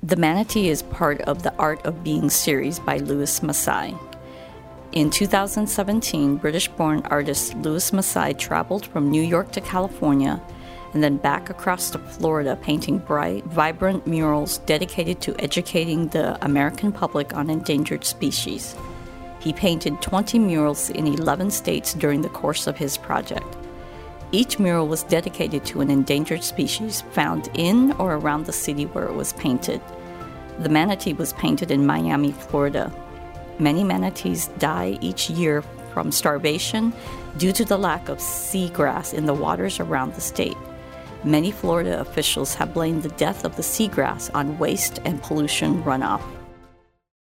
The Manatee is part of the Art of Being series by Louis Massey. In 2017, British-born artist Louis Massey traveled from New York to California and then back across to Florida, painting bright, vibrant murals dedicated to educating the American public on endangered species. He painted 20 murals in 11 states during the course of his project. Each mural was dedicated to an endangered species found in or around the city where it was painted. The manatee was painted in Miami, Florida. Many manatees die each year from starvation due to the lack of seagrass in the waters around the state. Many Florida officials have blamed the death of the seagrass on waste and pollution runoff.